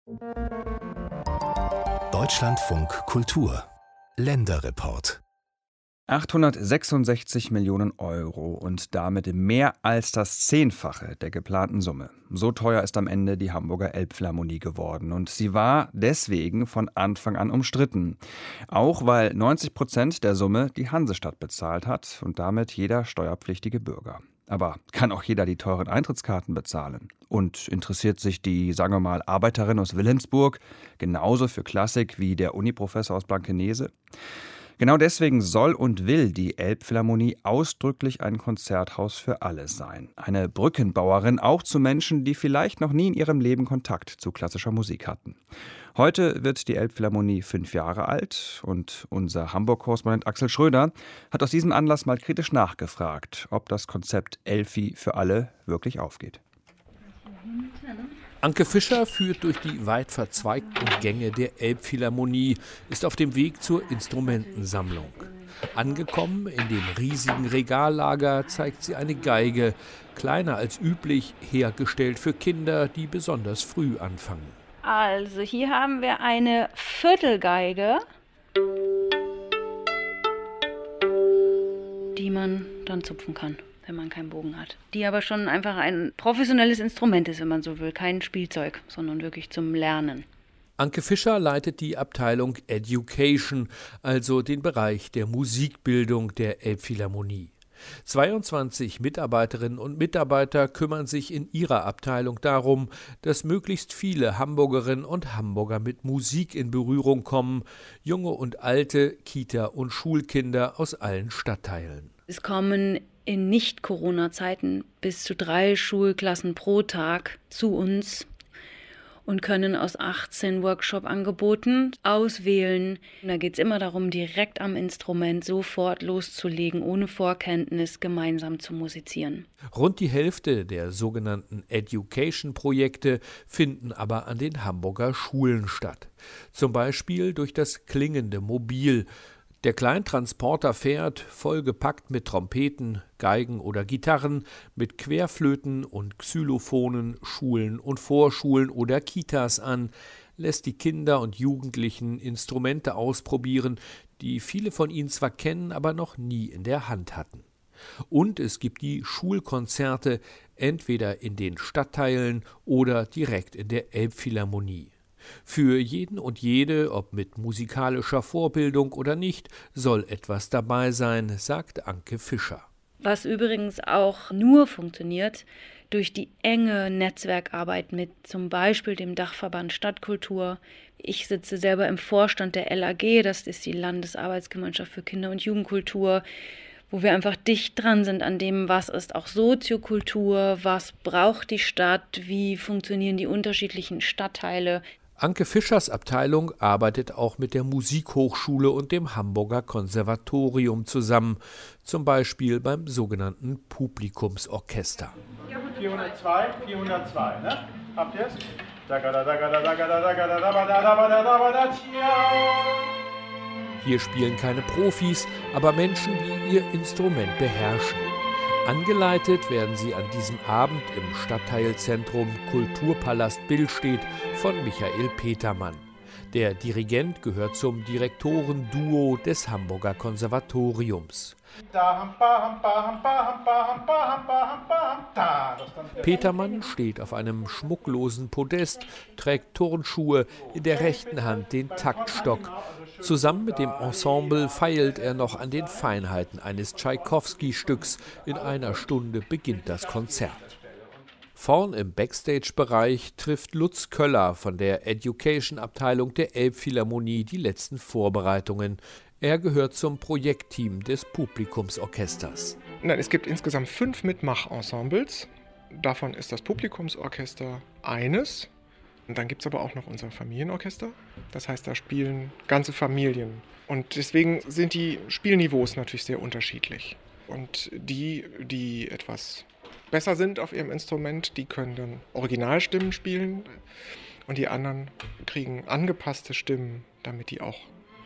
Deutschlandfunk Kultur Länderreport 866 Millionen Euro und damit mehr als das Zehnfache der geplanten Summe. So teuer ist am Ende die Hamburger Elbphilharmonie geworden. Und sie war deswegen von Anfang an umstritten. Auch weil 90% der Summe die Hansestadt bezahlt hat und damit jeder steuerpflichtige Bürger. Aber kann auch jeder die teuren Eintrittskarten bezahlen? Und interessiert sich die, sagen wir mal, Arbeiterin aus Wilhelmsburg genauso für Klassik wie der Uniprofessor aus Blankenese? Genau deswegen soll und will die Elbphilharmonie ausdrücklich ein Konzerthaus für alle sein. Eine Brückenbauerin auch zu Menschen, die vielleicht noch nie in ihrem Leben Kontakt zu klassischer Musik hatten. Heute wird die Elbphilharmonie 5 Jahre alt und unser Hamburg-Korrespondent Axel Schröder hat aus diesem Anlass mal kritisch nachgefragt, ob das Konzept Elfi für alle wirklich aufgeht. Anke Fischer führt durch die weit verzweigten Gänge der Elbphilharmonie, ist auf dem Weg zur Instrumentensammlung. Angekommen in dem riesigen Regallager zeigt sie eine Geige, kleiner als üblich, hergestellt für Kinder, die besonders früh anfangen. Also hier haben wir eine Viertelgeige, die man dann zupfen kann, wenn man keinen Bogen hat. Die aber schon einfach ein professionelles Instrument ist, wenn man so will. Kein Spielzeug, sondern wirklich zum Lernen. Anke Fischer leitet die Abteilung Education, also den Bereich der Musikbildung der Elbphilharmonie. 22 Mitarbeiterinnen und Mitarbeiter kümmern sich in ihrer Abteilung darum, dass möglichst viele Hamburgerinnen und Hamburger mit Musik in Berührung kommen, junge und alte, Kita- und Schulkinder aus allen Stadtteilen. Es kommen in Nicht-Corona-Zeiten bis zu 3 Schulklassen pro Tag zu uns und können aus 18 Workshop-Angeboten auswählen. Da geht es immer darum, direkt am Instrument sofort loszulegen, ohne Vorkenntnis gemeinsam zu musizieren. Rund die Hälfte der sogenannten Education-Projekte finden aber an den Hamburger Schulen statt. Zum Beispiel durch das klingende Mobil. Der Kleintransporter fährt, vollgepackt mit Trompeten, Geigen oder Gitarren, mit Querflöten und Xylophonen, Schulen und Vorschulen oder Kitas an, lässt die Kinder und Jugendlichen Instrumente ausprobieren, die viele von ihnen zwar kennen, aber noch nie in der Hand hatten. Und es gibt die Schulkonzerte, entweder in den Stadtteilen oder direkt in der Elbphilharmonie. Für jeden und jede, ob mit musikalischer Vorbildung oder nicht, soll etwas dabei sein, sagt Anke Fischer. Was übrigens auch nur funktioniert durch die enge Netzwerkarbeit mit zum Beispiel dem Dachverband Stadtkultur. Ich sitze selber im Vorstand der LAG, das ist die Landesarbeitsgemeinschaft für Kinder- und Jugendkultur, wo wir einfach dicht dran sind an dem, was ist auch Soziokultur, was braucht die Stadt, wie funktionieren die unterschiedlichen Stadtteile. Anke Fischers Abteilung arbeitet auch mit der Musikhochschule und dem Hamburger Konservatorium zusammen, zum Beispiel beim sogenannten Publikumsorchester. 402, 402, ne? Habt ihr es? Hier spielen keine Profis, aber Menschen, die ihr Instrument beherrschen. Angeleitet werden sie an diesem Abend im Stadtteilzentrum Kulturpalast Billstedt von Michael Petermann. Der Dirigent gehört zum Direktorenduo des Hamburger Konservatoriums. Petermann steht auf einem schmucklosen Podest, trägt Turnschuhe, in der rechten Hand den Taktstock. Zusammen mit dem Ensemble feilt er noch an den Feinheiten eines Tschaikowski-Stücks. In einer Stunde beginnt das Konzert. Vorn im Backstage-Bereich trifft Lutz Köller von der Education-Abteilung der Elbphilharmonie die letzten Vorbereitungen. Er gehört zum Projektteam des Publikumsorchesters. Nein, es gibt insgesamt 5 Mitmachensembles. Davon ist das Publikumsorchester eines. Und dann gibt es aber auch noch unser Familienorchester. Das heißt, da spielen ganze Familien. Und deswegen sind die Spielniveaus natürlich sehr unterschiedlich. Und die etwas besser sind auf ihrem Instrument, die können dann Originalstimmen spielen. Und die anderen kriegen angepasste Stimmen, damit die auch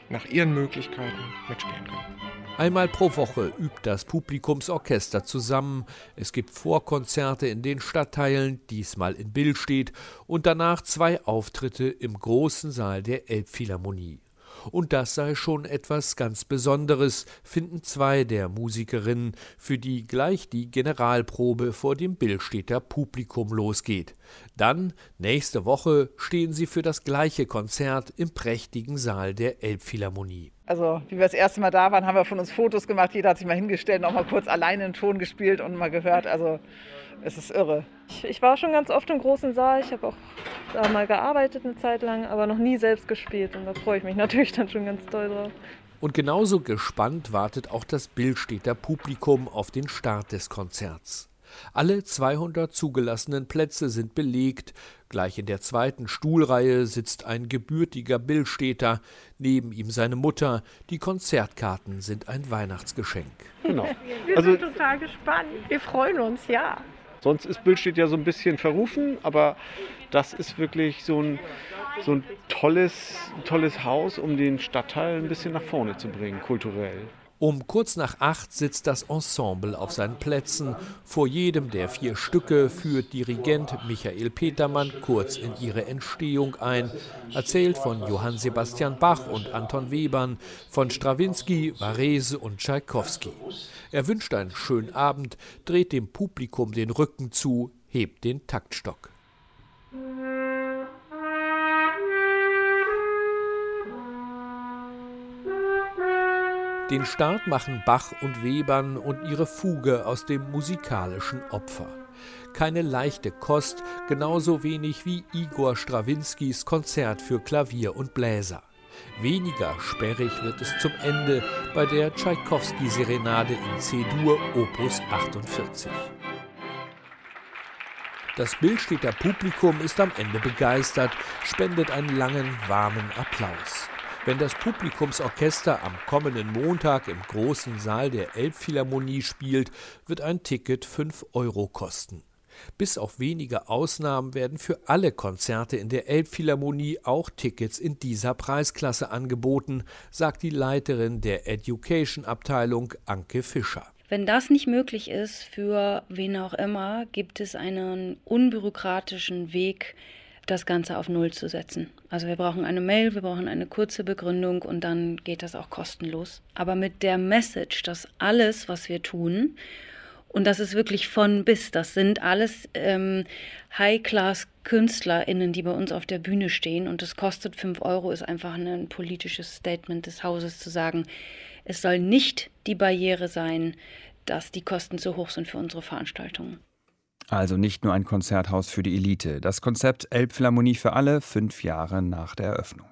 nach ihren Möglichkeiten mitspielen können. Einmal pro Woche übt das Publikumsorchester zusammen. Es gibt Vorkonzerte in den Stadtteilen, diesmal in Billstedt, und danach 2 Auftritte im großen Saal der Elbphilharmonie. Und das sei schon etwas ganz Besonderes, finden 2 der Musikerinnen, für die gleich die Generalprobe vor dem Billstedter Publikum losgeht. Dann, nächste Woche, stehen sie für das gleiche Konzert im prächtigen Saal der Elbphilharmonie. Also, wie wir das erste Mal da waren, haben wir von uns Fotos gemacht. Jeder hat sich mal hingestellt und auch mal kurz alleine einen Ton gespielt und mal gehört. Also, es ist irre. Ich war schon ganz oft im großen Saal. Ich habe auch da mal gearbeitet eine Zeit lang, aber noch nie selbst gespielt. Und da freue ich mich natürlich dann schon ganz doll drauf. Und genauso gespannt wartet auch das Billstedter Publikum auf den Start des Konzerts. Alle 200 zugelassenen Plätze sind belegt. Gleich in der 2. Stuhlreihe sitzt ein gebürtiger Billstedter, neben ihm seine Mutter. Die Konzertkarten sind ein Weihnachtsgeschenk. Genau. Wir sind total gespannt. Wir freuen uns, ja. Sonst ist Billstedt ja so ein bisschen verrufen, aber das ist wirklich so ein tolles Haus, um den Stadtteil ein bisschen nach vorne zu bringen, kulturell. Um kurz nach 8 sitzt das Ensemble auf seinen Plätzen. Vor jedem der 4 Stücke führt Dirigent Michael Petermann kurz in ihre Entstehung ein. Erzählt von Johann Sebastian Bach und Anton Webern, von Strawinski, Varese und Tschaikowski. Er wünscht einen schönen Abend, dreht dem Publikum den Rücken zu, hebt den Taktstock. Den Start machen Bach und Webern und ihre Fuge aus dem musikalischen Opfer. Keine leichte Kost, genauso wenig wie Igor Strawinskys Konzert für Klavier und Bläser. Weniger sperrig wird es zum Ende bei der Tschaikowski-Serenade in C-Dur, Opus 48. Das Billstedter Publikum ist am Ende begeistert, spendet einen langen, warmen Applaus. Wenn das Publikumsorchester am kommenden Montag im großen Saal der Elbphilharmonie spielt, wird ein Ticket 5 € kosten. Bis auf wenige Ausnahmen werden für alle Konzerte in der Elbphilharmonie auch Tickets in dieser Preisklasse angeboten, sagt die Leiterin der Education-Abteilung Anke Fischer. Wenn das nicht möglich ist, für wen auch immer, gibt es einen unbürokratischen Weg, das Ganze auf Null zu setzen. Also wir brauchen eine Mail, wir brauchen eine kurze Begründung und dann geht das auch kostenlos. Aber mit der Message, dass alles, was wir tun, und das ist wirklich von bis, das sind alles High-Class-KünstlerInnen, die bei uns auf der Bühne stehen und das kostet 5 €, ist einfach ein politisches Statement des Hauses zu sagen, es soll nicht die Barriere sein, dass die Kosten zu hoch sind für unsere Veranstaltungen. Also nicht nur ein Konzerthaus für die Elite. Das Konzept Elbphilharmonie für alle, 5 Jahre nach der Eröffnung.